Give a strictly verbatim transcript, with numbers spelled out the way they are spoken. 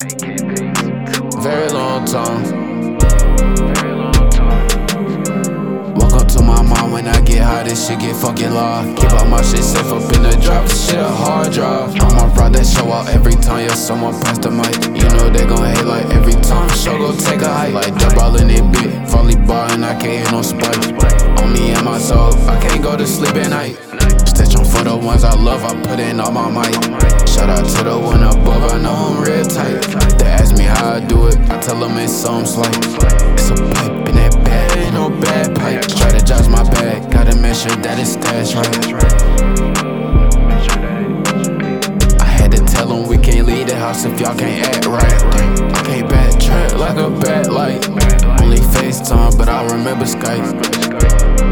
Very long time. Walk up to my mom when I get high, this shit get fucking loud. Keep all my shit safe up in the drop, this shit a hard drive. I'ma rock that show out every time, yeah, someone pass the mic. You know they gon' hate like every time, show go take a hike. Like dub all in it bit, volleyball and I can't hit no spike. On me and my soul, I can't go to sleep at night. Stitch on for the ones I love, I put in all my might. Shout out to the one above, I know I'm real tight. They ask me how I do it, I tell them it's some slight. It's a pipe in that bag, ain't no bad pipe. Strategize my bag, gotta make sure that it's stashed right. I had to tell them we can't leave the house if y'all can't act right. I can't backtrack like a bad light. Only FaceTime, but I remember Skype.